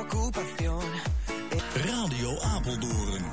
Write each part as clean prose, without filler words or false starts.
preocupación. Radio Apeldoorn.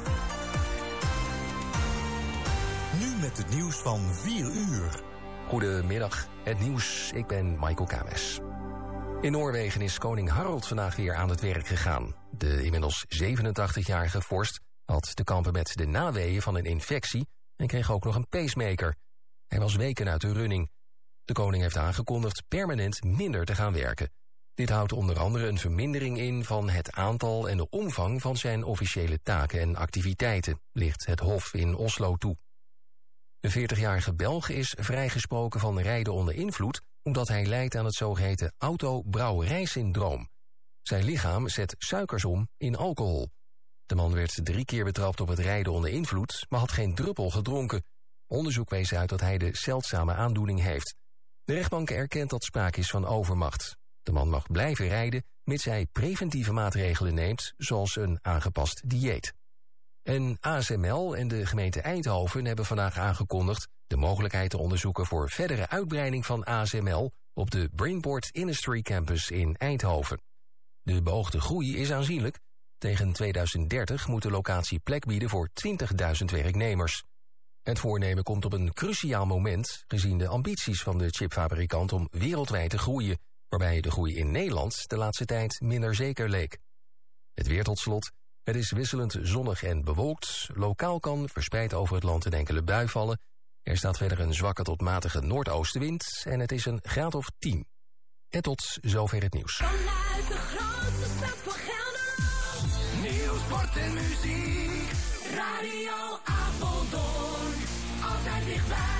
Nu met het nieuws van 4 uur. Goedemiddag, het nieuws. Ik ben Michael Kames. In Noorwegen is koning Harald vandaag weer aan het werk gegaan. De inmiddels 87-jarige vorst had te kampen met de naweeën van een infectie en kreeg ook nog een pacemaker. Hij was weken uit de running. De koning heeft aangekondigd permanent minder te gaan werken. Dit houdt onder andere een vermindering in van het aantal en de omvang van zijn officiële taken en activiteiten, ligt het Hof in Oslo toe. De 40-jarige Belg is vrijgesproken van rijden onder invloed omdat hij lijdt aan het zogeheten auto-brouwerijsyndroom. Zijn lichaam zet suikers om in alcohol. De man werd 3 keer betrapt op het rijden onder invloed, maar had geen druppel gedronken. Onderzoek wees uit dat hij de zeldzame aandoening heeft. De rechtbank erkent dat sprake is van overmacht. De man mag blijven rijden, mits hij preventieve maatregelen neemt, zoals een aangepast dieet. En ASML en de gemeente Eindhoven hebben vandaag aangekondigd de mogelijkheid te onderzoeken voor verdere uitbreiding van ASML op de Brainport Industry Campus in Eindhoven. De beoogde groei is aanzienlijk. Tegen 2030 moet de locatie plek bieden voor 20.000 werknemers. Het voornemen komt op een cruciaal moment, gezien de ambities van de chipfabrikant om wereldwijd te groeien, waarbij de groei in Nederland de laatste tijd minder zeker leek. Het weer tot slot. Het is wisselend zonnig en bewolkt. Lokaal kan verspreid over het land een enkele bui vallen. Er staat verder een zwakke tot matige noordoostenwind en het is een graad of 10. En tot zover het nieuws. Vanuit de grootste stad van Gelderland. Nieuws, sport en muziek. Radio Apeldoorn. Altijd dichtbij.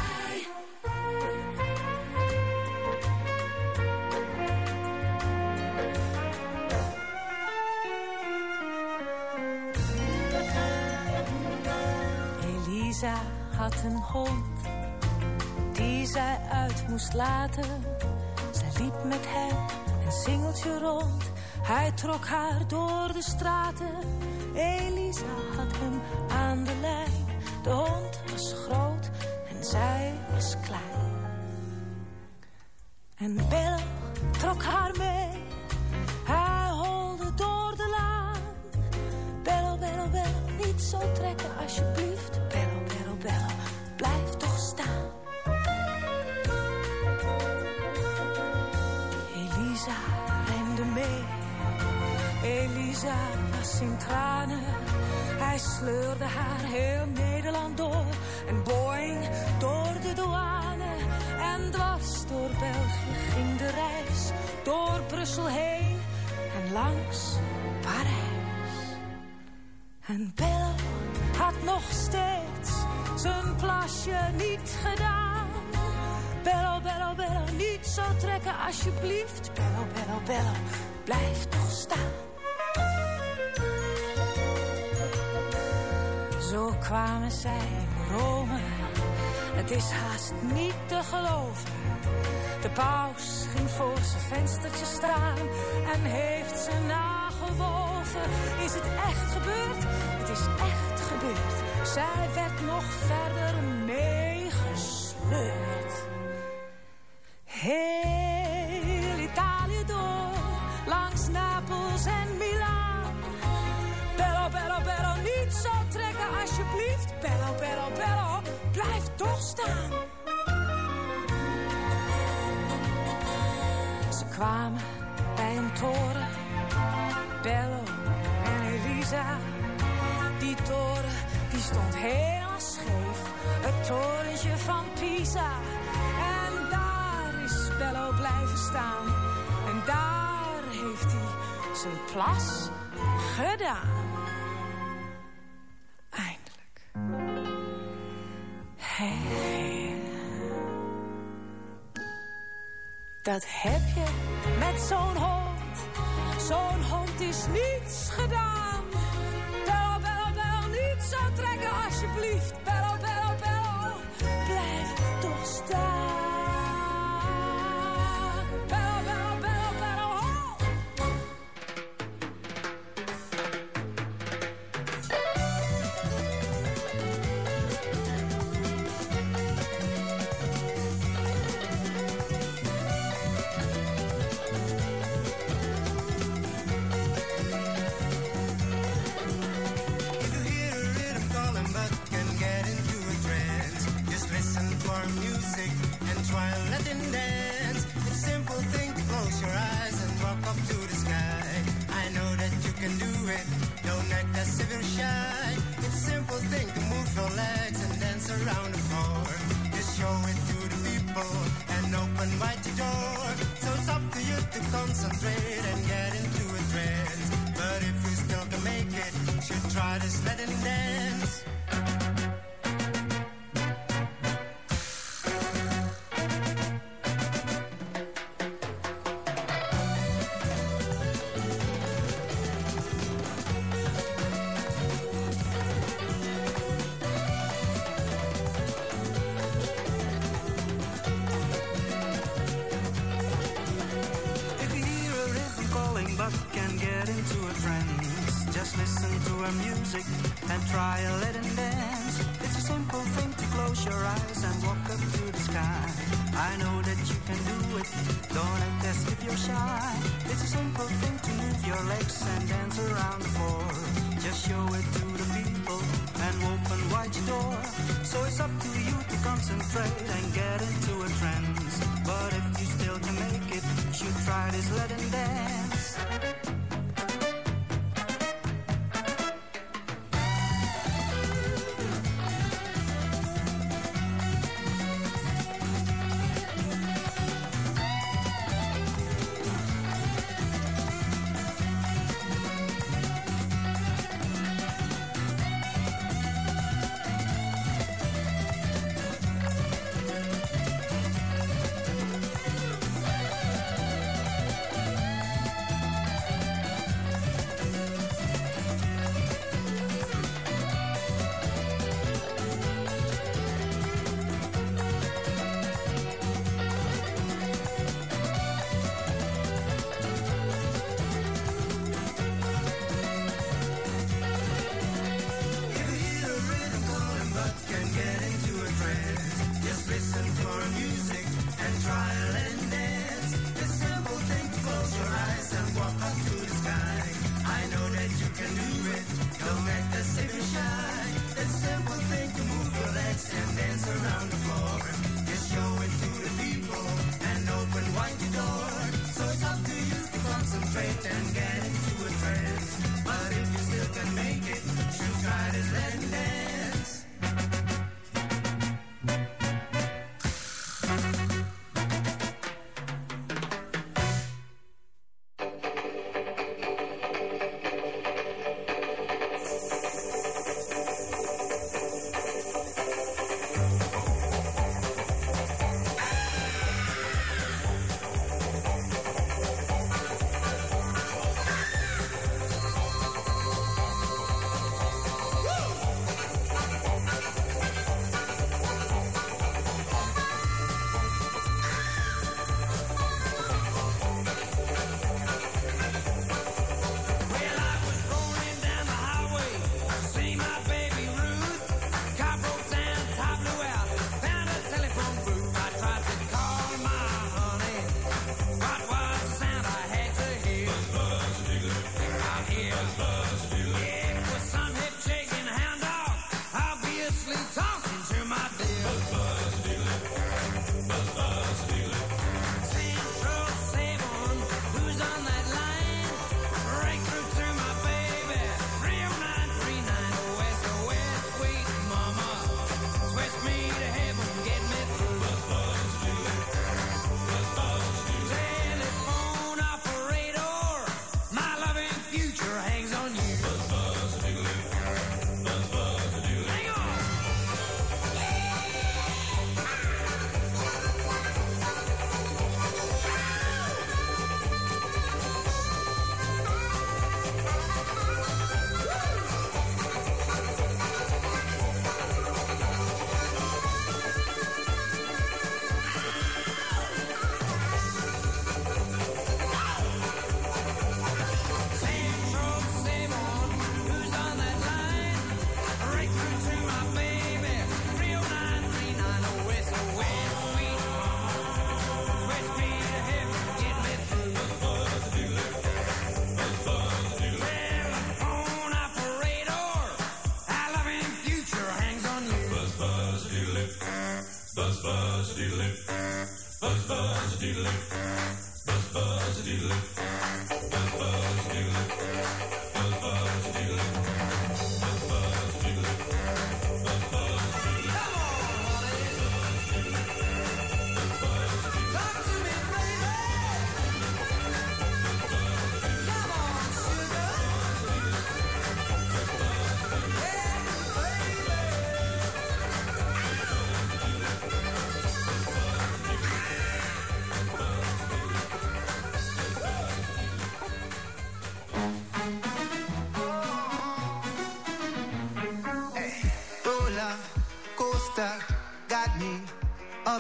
Elisa had een hond die zij uit moest laten. Zij liep met hem een singeltje rond. Hij trok haar door de straten. Elisa had hem aan de lijn. De hond was groot en zij was klein. En Bello trok haar mee. Hij holde door de laan. Bello, Bello, Bello, niet zo trekken alsjeblieft. Bello, Bello, Bello, blijf toch staan. Elisa rende mee. Elisa was in tranen. Hij sleurde haar heel Nederland door. En boing, door de douane. En dwars door België ging de reis. Door Brussel heen en langs Parijs. En Bello had nog steeds zijn plasje niet gedaan. Bello, Bello, Bello, niet zo trekken alsjeblieft. Bello, Bello, Bello, blijf toch staan. Zo kwamen zij in Rome. Het is haast niet te geloven. De paus ging voor zijn venstertje staan en heeft ze nagewoven. Is het echt gebeurd? Het is echt gebeurd. Zij werd nog verder meegesleurd. Heel Italië door, langs Napels en Milaan. Bello, Bello, Bello, niet zo trekken alsjeblieft. Bello, Bello, Bello, blijf toch staan. Ze kwamen bij een toren, Bello en Elisa. Die toren, die stond helemaal scheef, het torentje van Pisa. En daar is Bello blijven staan. En daar heeft hij zijn plas gedaan. Eindelijk. Hey. Dat heb je met zo'n hond. Zo'n hond is niets gedaan. Bello, Bello, Bello, niet zo trekken alsjeblieft. Bello, Bello, Bello, blijf toch staan. Bello, Bello, Bello, Bello, ho! it. Don't act as if you're shy. It's a simple thing to move your legs and dance around the floor. Just show it to the people and open wide your door. So it's up to you to concentrate and get into a trance. But if you still can make it, you should try this Latin dance. Music and try a Latin dance. It's a simple thing to close your eyes and walk up to the sky. I know that you can do it. Don't act as if you're shy. It's a simple thing to move your legs and dance around the floor. Just show it to the people and open wide your door. So it's up to you to concentrate and get into a trance. But if you still can make it, you should try this Latin dance.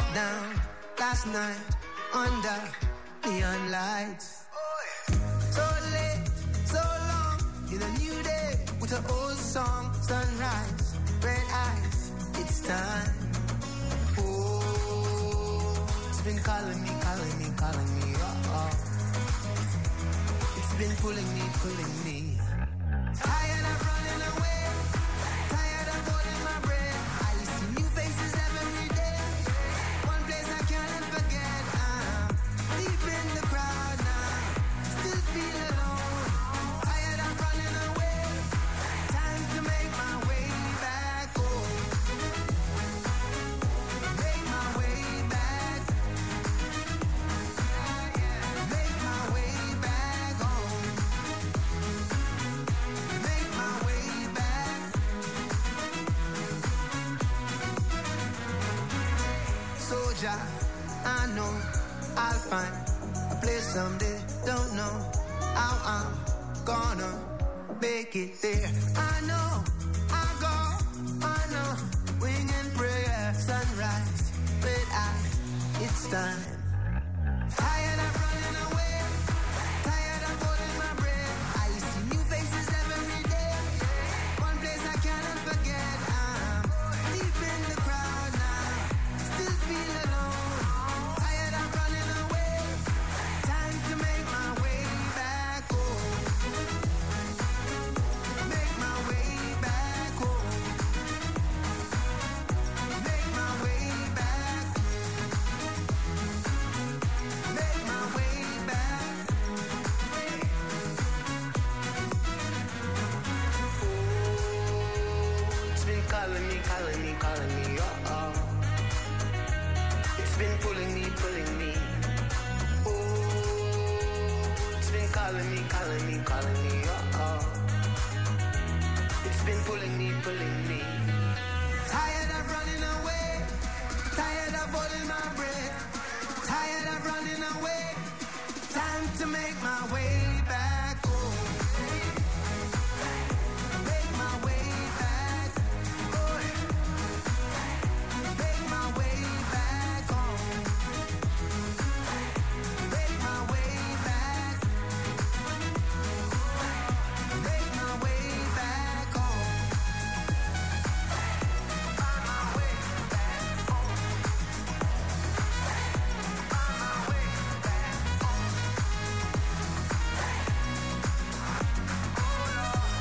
down last night under neon lights. So late, so long, in a new day with an old song, sunrise, red eyes, it's time. Oh, it's been calling me, calling me, calling me, oh. It's been pulling me, pulling me. Tired of running away, tired of holding my breath. I see new faces every day, one place I can't forget. I'm deep in the crowd now, still feel alone. Tired of running away, time to make my way back home. Make my way back, make my way back home. Make my way back. Soldier, I know I'll find a place someday. Don't know how I'm gonna make it there. I know I go, I know, winging prayer, sunrise, red eyes, it's time. Tired of running away, tired of holding my breath. I see new faces every day, one place I cannot forget. I'm deep in the crowd now, still feel alone. Tired of running away, time to make my way back home. Make my way back home. Make my way back. Make my way back. Oh, it's been calling me, calling me, calling me, oh. It's been pulling me, pulling me. Oh, it's been calling me, calling me, calling me, oh. It's been pulling me, pulling me. Tired of running away, tired of holding my breath, tired of running away. Time to make my way back home. Make my way back. Oh, make my way back home. Make my way back. Make my way back home. Find my way back home. Find my way back home. Oh Lord,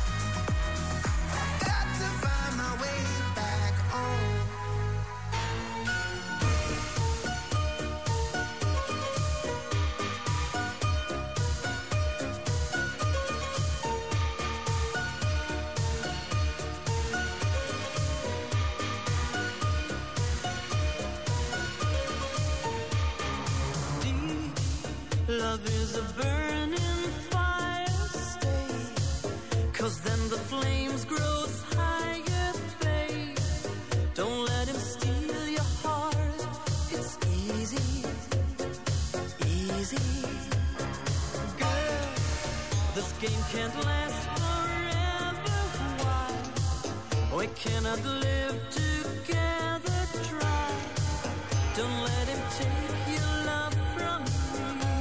got to find my way back home. Deep love is a burning fire, stay, 'cause then the flames grows higher, babe. Don't let him steal your heart, it's easy, easy. Girl, this game can't last forever, why? We cannot live together, try. Don't let him take your love from me.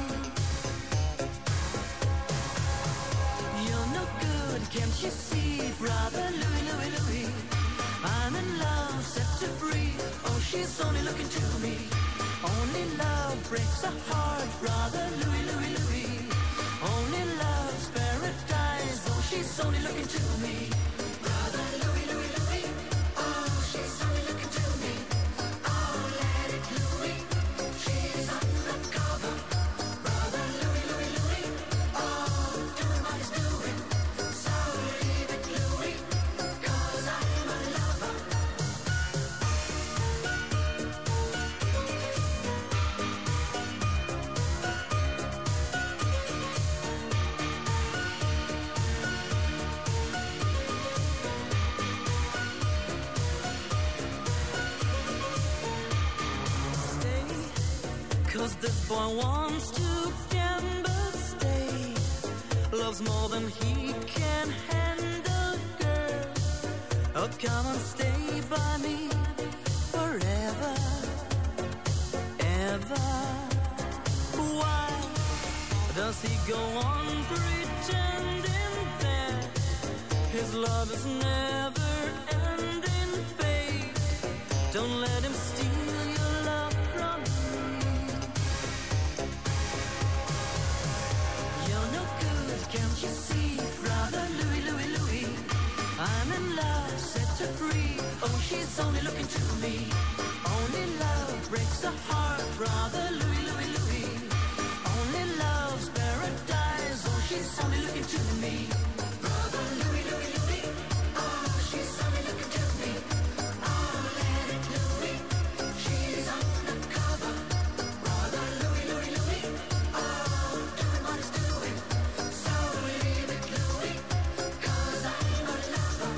You're no good, can't you see, brother Louis, Louis, Louis? I'm in love, set you free. Oh, she's only looking to me. Only love breaks a heart, brother Louis, Louis, Louis. Only love's paradise. Oh, she's only looking to me. Brother Louis, Louis, Louis. Oh, she's only looking to me. Oh, let it Louis. She's undercover. Brother Louis, Louis, Louis. Oh, doing what he's doing. So leave it Louis, 'cause I'm a lover. Stay, 'cause this boy wants to gamble, stay. Loves more than he can handle, girl. Oh, come and stay by me forever. lover. Why does he go on pretending that his love is never ending, babe? Don't let him steal your love from me. You're no good, can't you see, brother Louis, Louis, Louis? I'm in love, set her free. Oh, she's only looking to me. Only love breaks the heart, brother Louis, Louis, Louis. Only love's paradise. Oh, she's only looking to me. Brother Louis, Louis, Louis. Oh, she's only looking to me. Oh, let it Louis. She's undercover. Brother Louis, Louis, Louis. Oh, doing what he's doing. So leave it Louis, 'cause I'm a lover.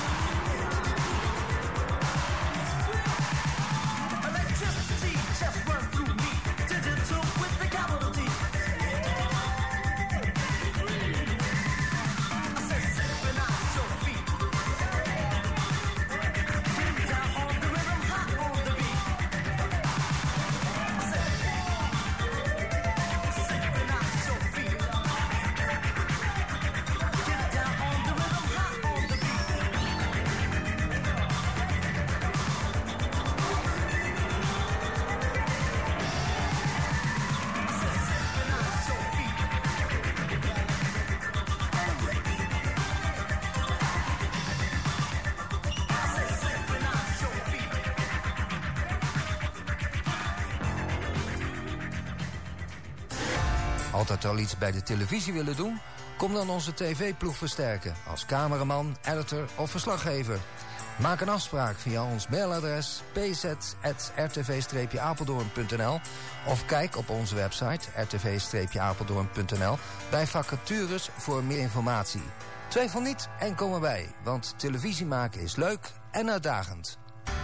Just Altijd al iets bij de televisie willen doen? Kom dan onze tv-ploeg versterken als cameraman, editor of verslaggever. Maak een afspraak via ons mailadres pz@rtv-apeldoorn.nl of kijk op onze website rtv-apeldoorn.nl bij vacatures voor meer informatie. Twijfel niet en kom erbij, want televisie maken is leuk en uitdagend.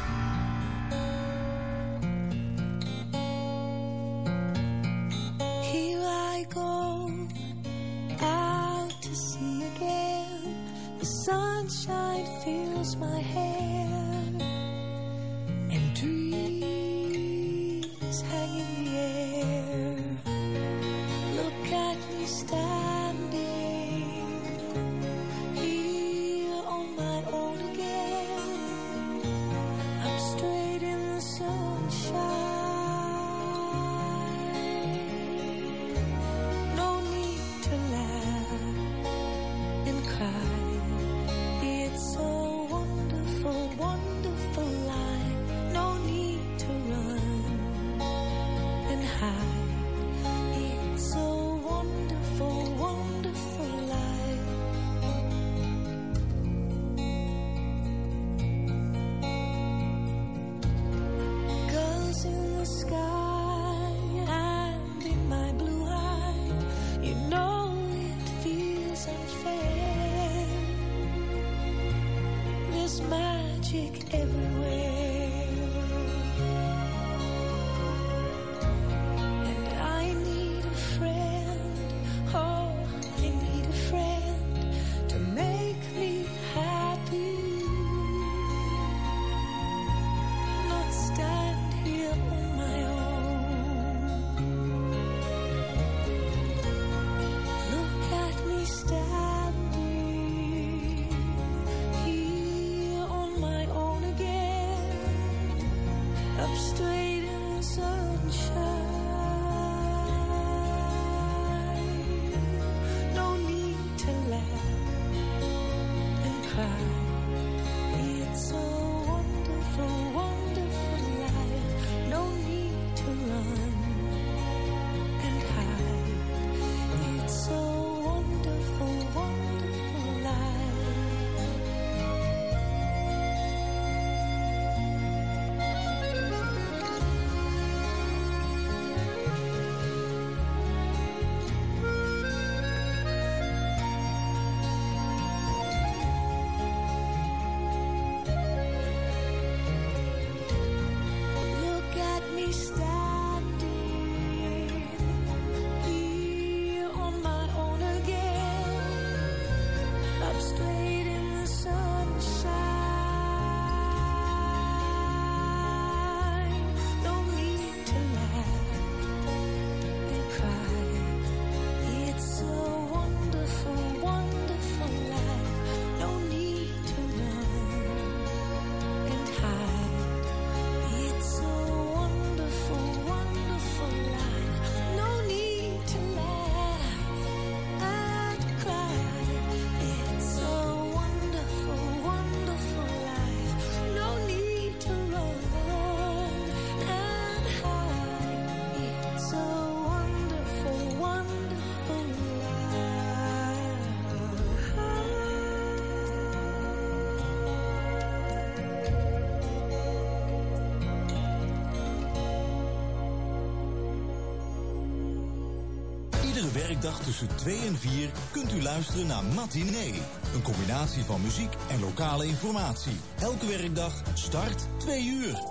Here I go, out to sea again. The sunshine fills my hair, and dreams hang in the air. Look at me standing here on my own again. I'm straight in the sunshine. No need to laugh and cry. It's a wonderful, wonderful life. No need to run and hide. It's a wonderful, wonderful life. 'Cause in the sky and in my blue eye, you know it feels unfair. There's magic everywhere, and I need a friend. Oh, I need a friend to make me happy. Not stand here on my own. Look at me standing here on my own again. Up straight in the sunshine. No need to laugh and cry. It's a wonderful, wonderful life. No need to run and hide. It's a wonderful, wonderful life. Look at me standing here on my own again. Up straight in the sunshine. No need to laugh and cry. It's a wonderful, wonderful life. No need to run and hide. It's a wonderful, wonderful life. No need to laugh and cry. It's a wonderful, wonderful life. No need to run and hide. It's a wonderful, wonderful Iedere werkdag tussen 2 en 4 kunt u luisteren naar Matinee. Een combinatie van muziek en lokale informatie. Elke werkdag start 2 uur.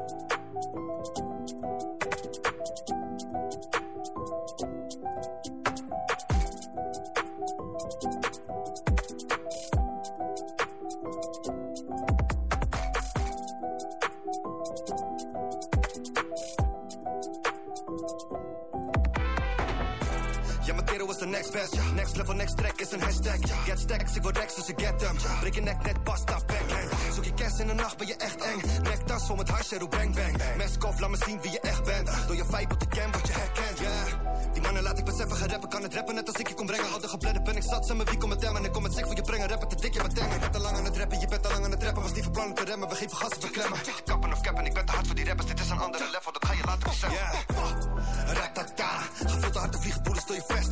Ja, Matero is de next best. Next level, next track is een hashtag. Get stacks, ik word racks, dus ik get them. Breek je nek, net pasta, backhand. Zoek je kerst in de nacht, ben je echt eng. Nektas vol met hash, roep bang bang. Meskoff, laat me zien wie je echt bent. Door je vibe op de cam word je herkend, Die mannen laat ik beseffen, gaan rappen. Kan het rappen net als ik je kom brengen. Al de gebledden ben ik zat, zijn me wie kom met hem. En ik kom met sick voor je brengen. Rappen te dik, je met tengen. Ik ben te lang aan het rappen, je bent te lang aan het rappen. Was niet van plan om te remmen, we geven gas op de klemmen. Kappen of cappen, ik ben te hard voor die rappers. Dit is een andere level, dat ga je later beseffen. Ratata, ga veel te hard te vliegen, boelen, stel je vest.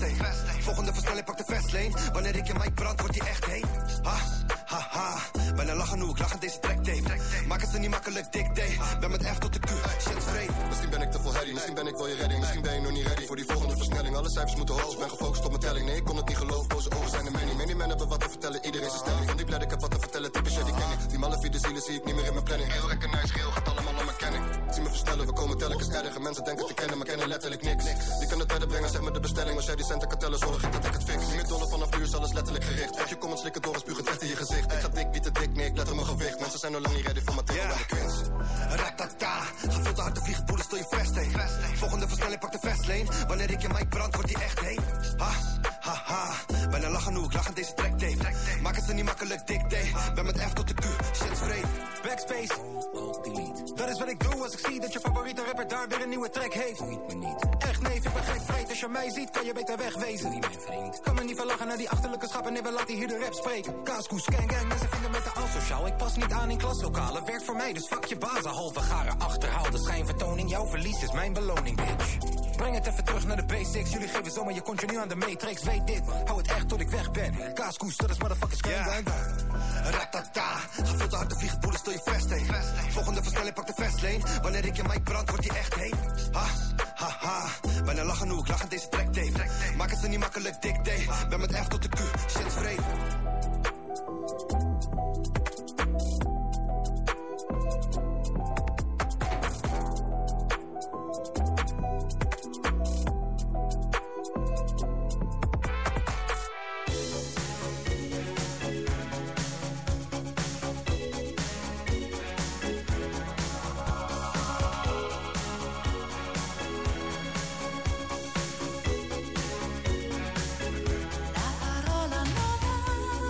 fastlane. Wanneer ik in mic brand, wordt die echt heet. Ha, ha, ha. Bijna lachen hoe ik lach aan deze tracktape. Maken ze niet makkelijk dictate. Ben met F tot de Q, shit vreed. Misschien ben ik te vol herrie, misschien ben ik wel je redding. Misschien ben je nog niet ready voor die volgende versnelling. Alle cijfers moeten hoog, ben gefocust op mijn telling. Nee, ik kon het niet geloven, boze ogen zijn er many. Many men hebben wat te vertellen, iedereen zijn stelling. Van die blad, ik heb wat te vertellen, type shit, die ken ik. Die malafide zielen zie ik niet meer in mijn planning. Heel recognize, geel gaat allemaal om mijn kenning. Zie me verstellen, we komen telkens erger. Mensen denken te kennen, maar kennen letterlijk niks. Die kan het verder brengen, zeg maar de bestelling. Als jij die centen kan tellen, zorg ik dat ik het fix. Niet meer dollar vanaf nu is alles letterlijk gericht. Krijg je comments slikken door en spuug het echt in je gezicht. Ik ga dik, niet te dik, nee, ik let op mijn gewicht. Mensen zijn nog lang niet ready voor mijn titel bij de quiz. Ratata, ga veel te hard te vliegen, boelen, stel je vest heen. Volgende versnelling, pak de fastlane. Wanneer ik in mic brand, wordt die echt heet. Ha, ha, ha. Bijna lachen hoe ik lach aan deze tracktape. Maken ze niet makkelijk dictate. Ben met F tot de Q, shit vreed. Backspace, delete. Dat is wat ik doe als ik zie dat je favoriete rapper daar weer een nieuwe track heeft. Doe me niet. Echt nee, ik ben gek vreed. Als je mij ziet, kan je beter wegwezen. Niet mijn vriend. Kan me niet verlachen naar die achterlijke schappen. Nee, we laten hier de rap spreken. Kaaskoes, gang, mensen vinden met de asociaal. Ik pas niet aan in klaslokalen. Werkt voor mij, dus fuck je bazen. Halve garen achterhaal. De schijnvertoning. Jouw verlies is mijn beloning, bitch. Breng het even terug naar de basics. Jullie geven zomaar je continu aan de matrix. Weet dit, hou het echt tot ik weg ben. Kaaskoes, dat is motherfuckers gang. Ratata, ga veel te hard te vliegen, boelen, stel je vest heen. Volgende versnelling, pak de fastlane. Wanneer ik in mic brand, wordt die echt heet. Ha, ha, ha. Bijna lachen hoe ik lach aan deze tracktape. Maken ze niet makkelijk dictate. Ben met F tot de Q, shit vreed. La parola nuova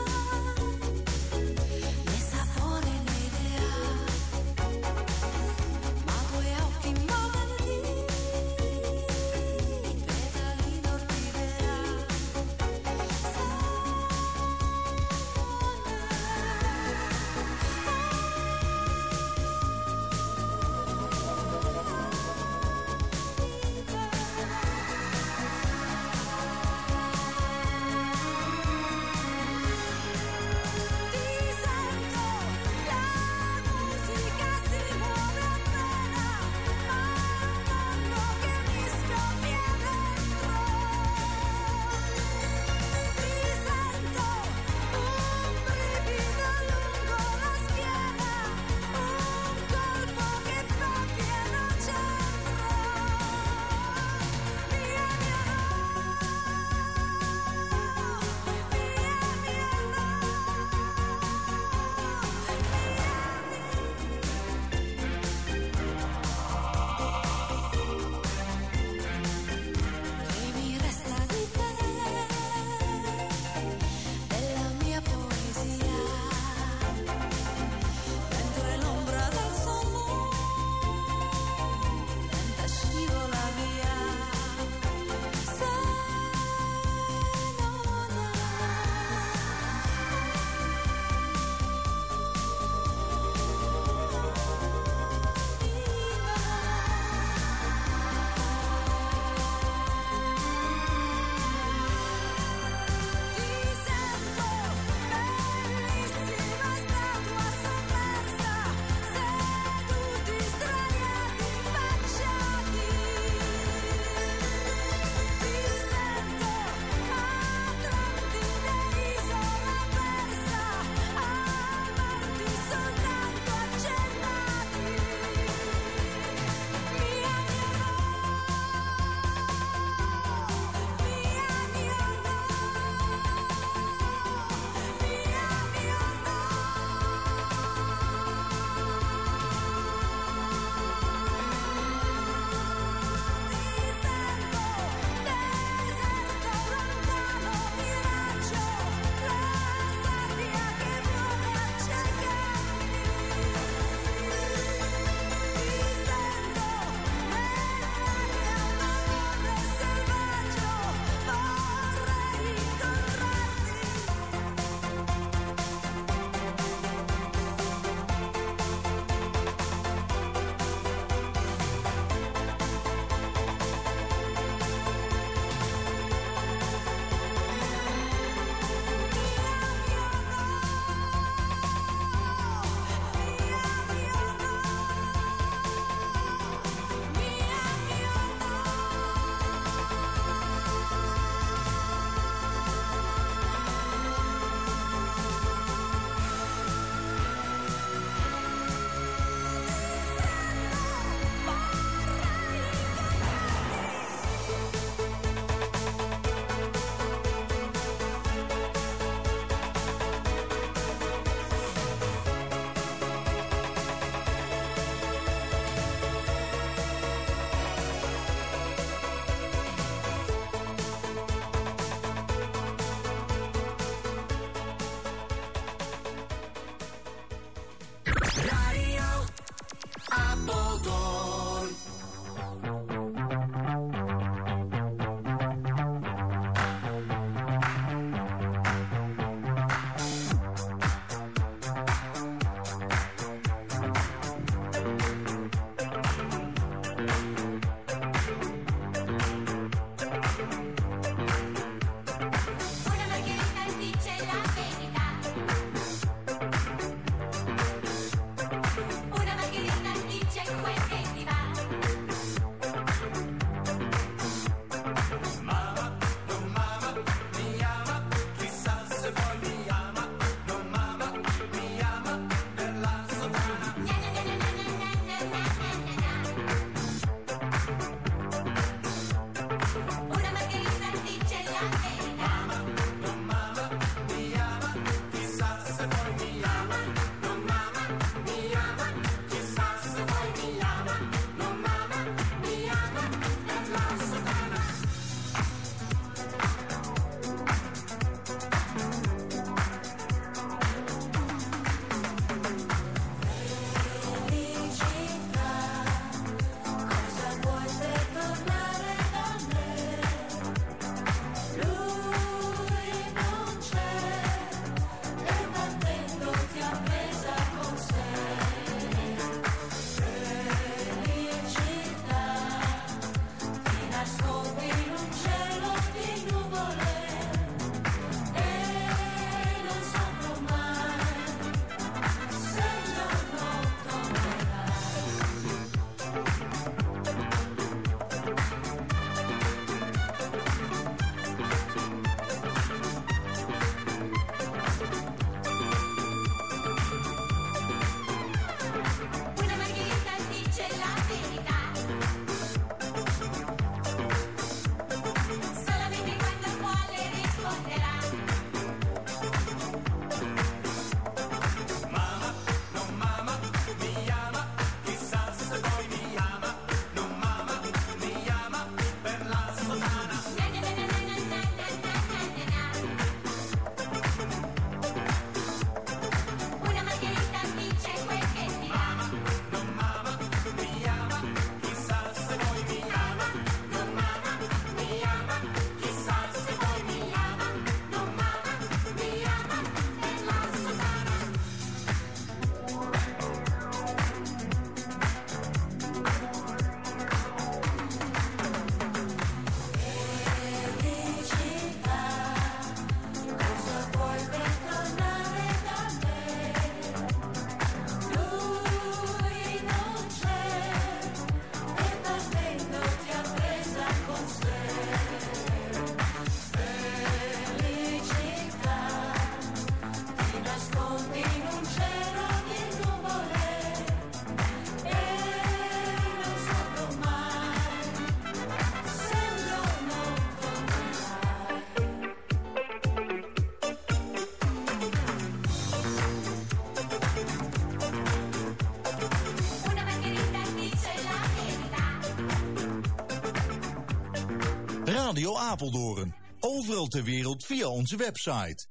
Radio Apeldoorn. Overal ter wereld via onze website.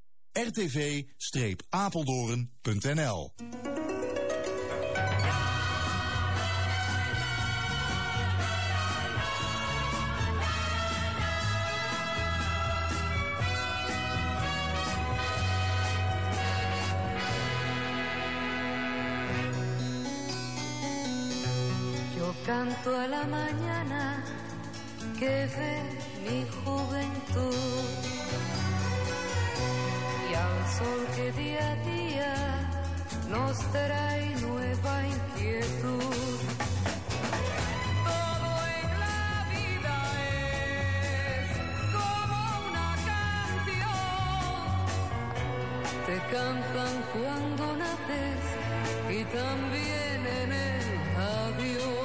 rtv-apeldoorn.nl. Canto a la mañana que ve mi juventud y al sol que día a día nos trae nueva inquietud. Todo en la vida es como una canción. Te cantan cuando naces y también en el adiós.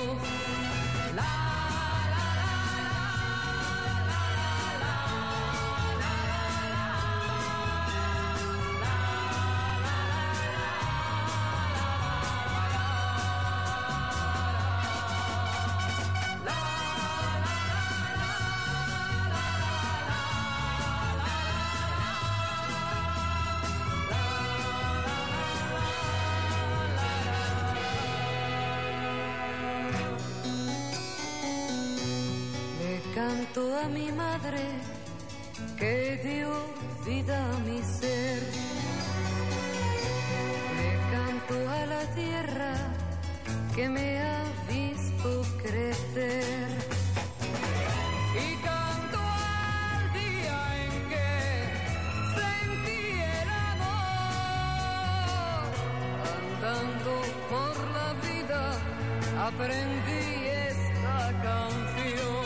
Canto a mi madre que dio vida a mi ser. Le canto a la tierra que me ha visto crecer. Y canto al día en que sentí el amor. Andando por la vida aprendí esta canción.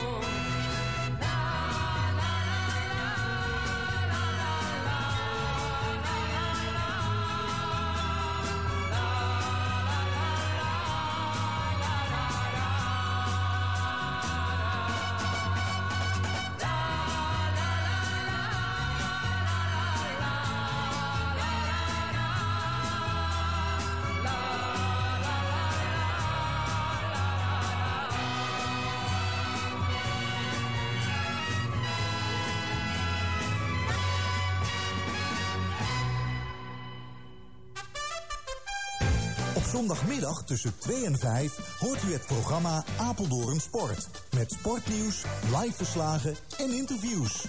Zondagmiddag tussen 2 en 5 hoort u het programma Apeldoorn Sport. Met sportnieuws, live verslagen en interviews.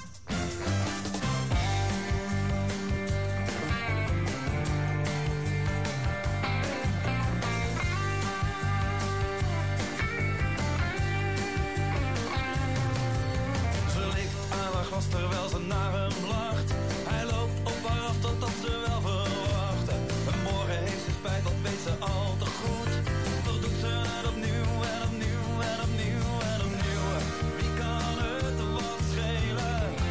Ze ligt aan haar gast terwijl ze naar hem lacht. Hij loopt op haar af totdat ze wel verwachten. En morgen heeft ze spijt, dat weet ze al te goed. Toch doet ze het opnieuw en opnieuw en opnieuw en opnieuw. Wie kan het wat schelen?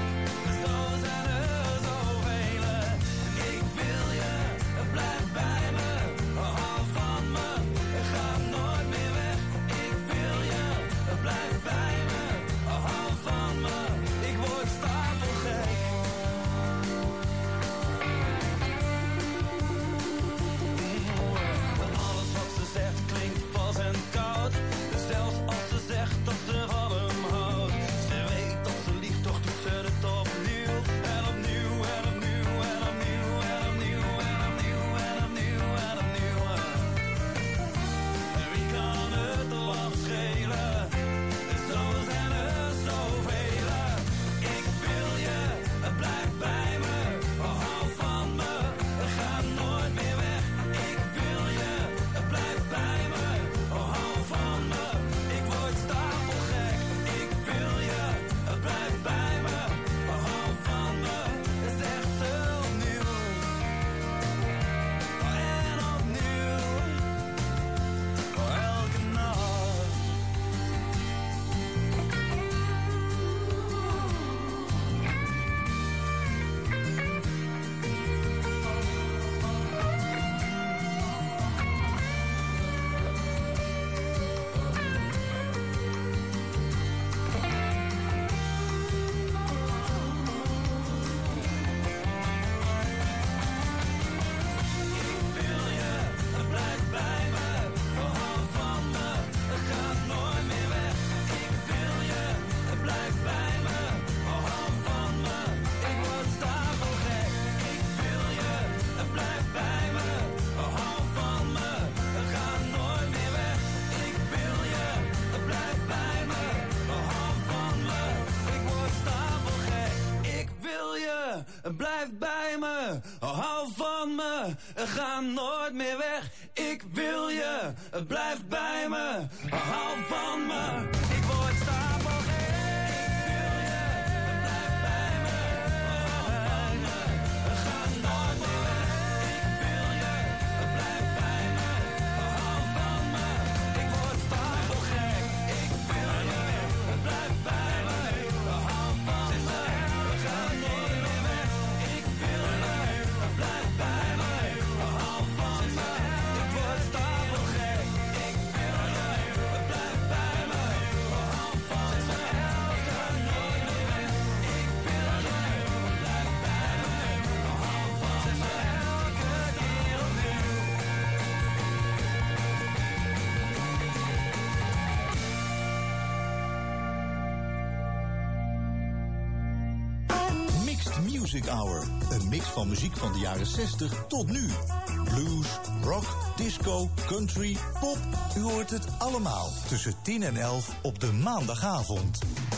blijf bij me, hou van me, ga nooit meer weg. Ik wil je, blijf bij me, hou van me. Ik word stapelgek. Music Hour. Een mix van muziek van de jaren 60 tot nu. Blues, rock, disco, country, pop. U hoort het allemaal tussen 10 en 11 op de maandagavond.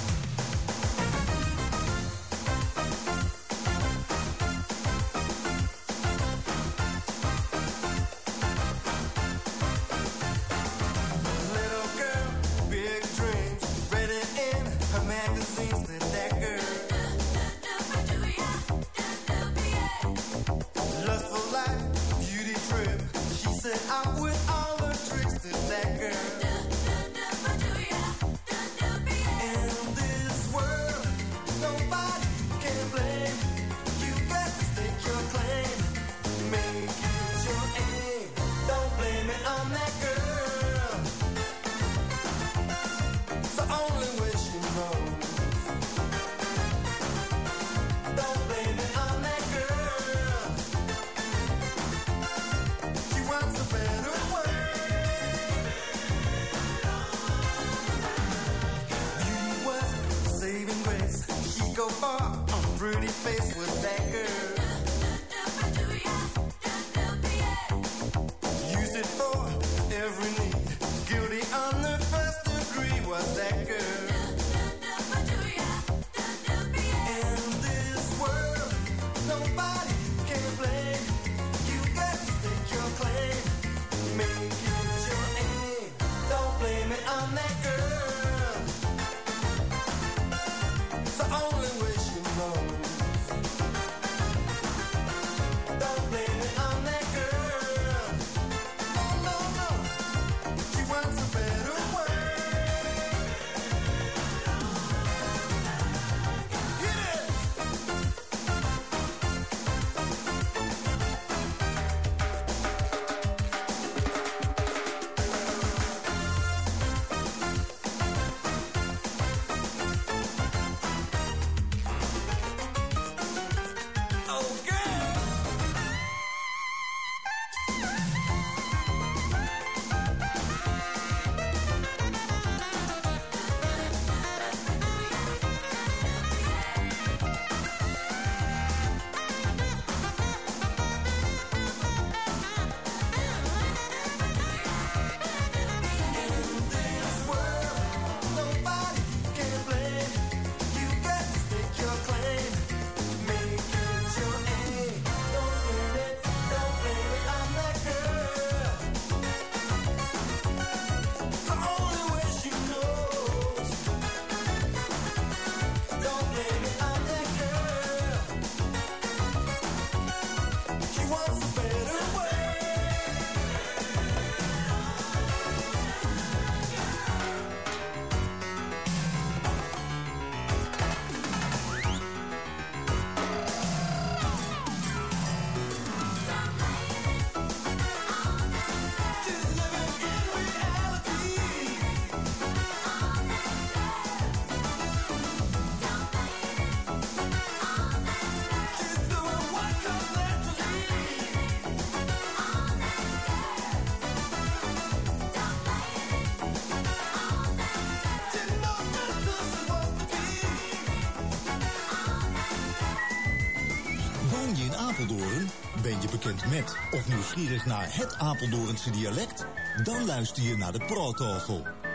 Ben je bekend met of nieuwsgierig naar het Apeldoornse dialect? Dan luister je naar de Praattafel.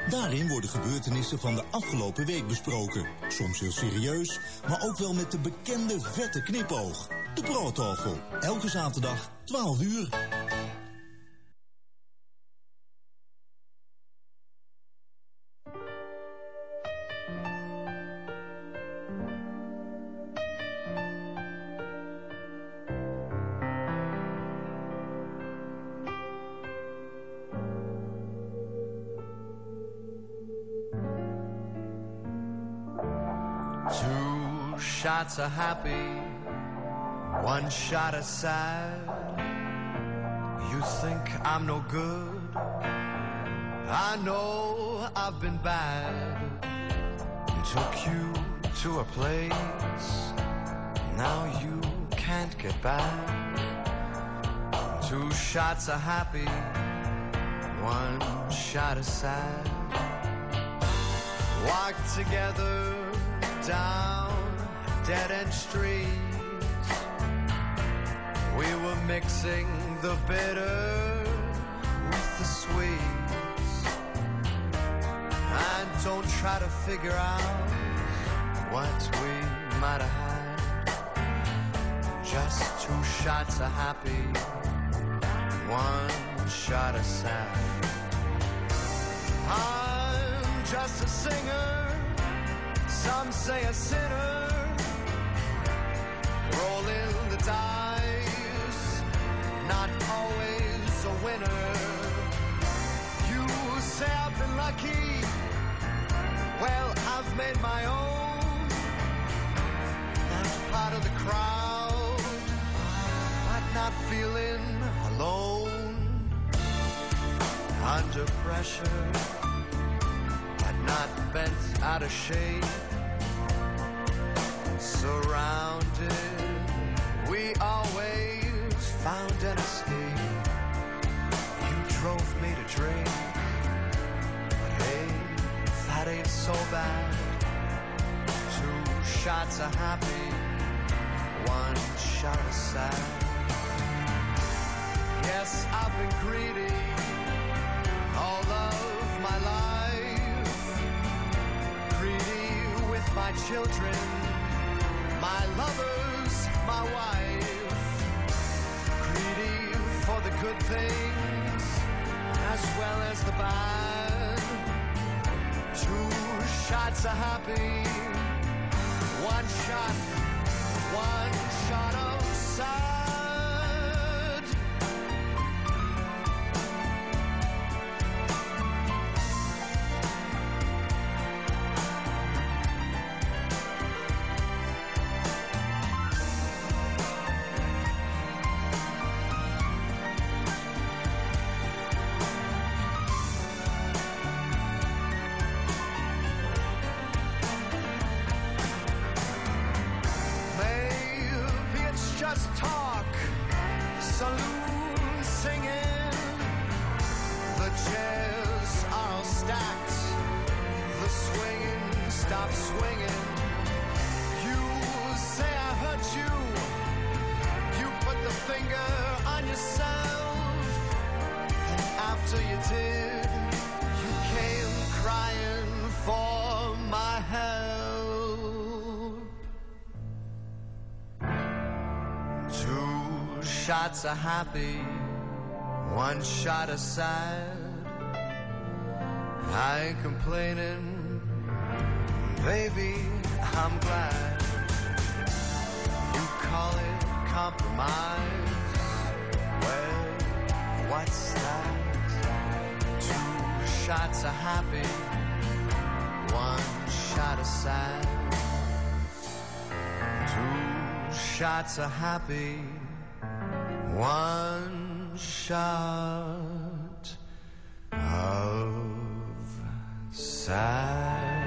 Daarin worden gebeurtenissen van de afgelopen week besproken. Soms heel serieus, maar ook wel met de bekende vette knipoog. De Praattafel, elke zaterdag 12 uur. Shots are happy, one shot is sad. You think I'm no good, I know I've been bad. Took you to a place, now you can't get back. 2 shots are happy, 1 shot is sad. Walk together down dead-end streets, we were mixing the bitter with the sweets. And don't try to figure out what we might have had. Just 2 shots of happy, 1 shot of sad. I'm just a singer, some say a sinner, rolling the dice, not always a winner. You say I've been lucky, well, I've made my own. I'm part of the crowd, but not feeling alone. Under pressure, but not bent out of shape. Surrounded, we always found an escape. You drove me to drink, but hey, that ain't so bad. 2 shots are happy, 1 shot is sad. Yes, I've been greedy all of my life, greedy with my children, my lovers, my wife, greedy for the good things as well as the bad. 2 shots are happy, 1 shot of sad. Talk, saloon singing, the chairs are all stacked, the swinging stops swinging. You say I hurt you, you put the finger on yourself, and after you did, you came crying for my help. 2 shots are happy, 1 shot is sad. I ain't complaining, baby, I'm glad. You call it compromise, well, what's that? 2 shots are happy, 1 shot is sad. 2 shots are happy, 1 shot of sad.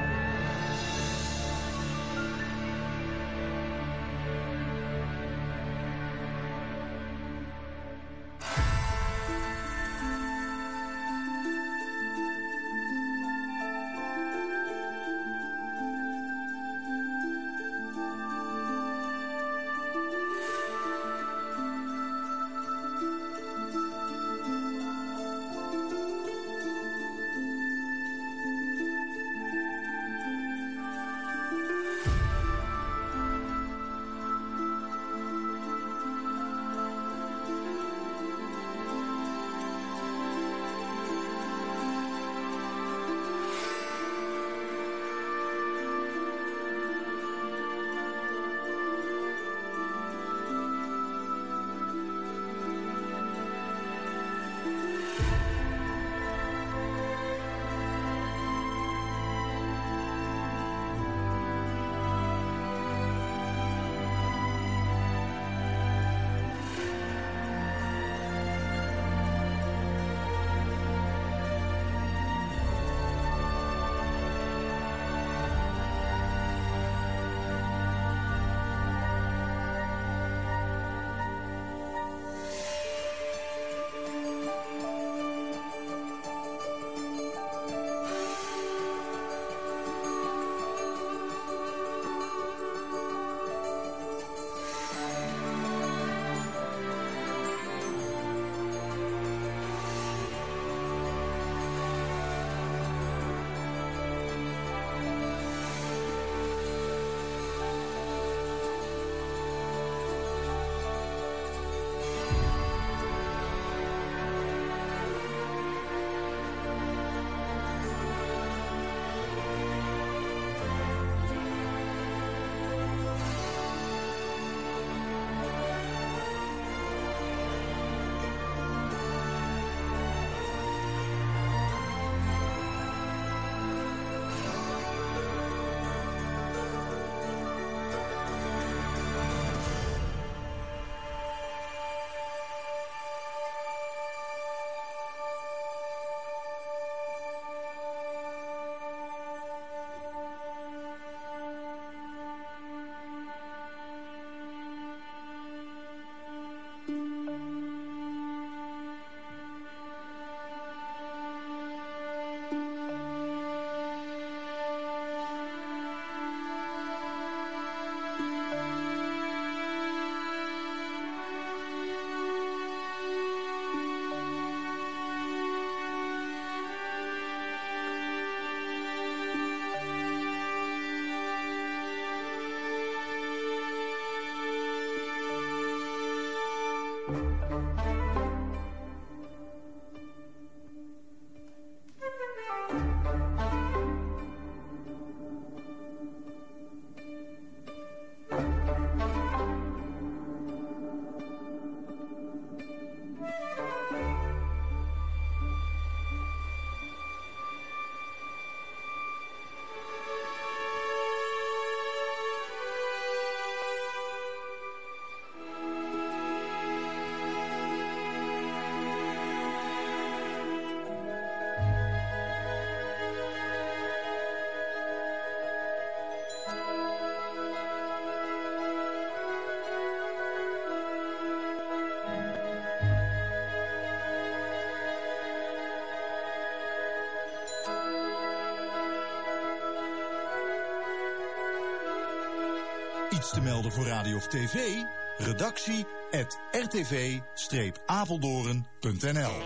Iets te melden voor radio of tv? Redactie@rtv-apeldoorn.nl.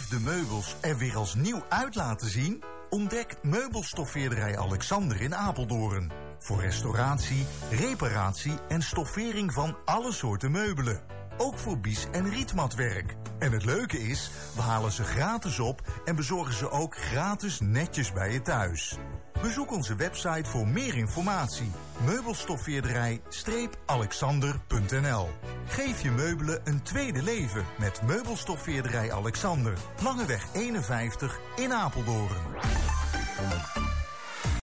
geliefde meubels er weer als nieuw uit laten zien? Ontdek Meubelstoffeerderij Alexander in Apeldoorn. Voor restauratie, reparatie en stoffering van alle soorten meubelen. Ook voor bies- en rietmatwerk. En het leuke is, we halen ze gratis op en bezorgen ze ook gratis netjes bij je thuis. Bezoek onze website voor meer informatie. Meubelstoffeerderij-alexander.nl. Geef je meubelen een tweede leven met Meubelstoffeerderij Alexander. Langeweg 51 in Apeldoorn.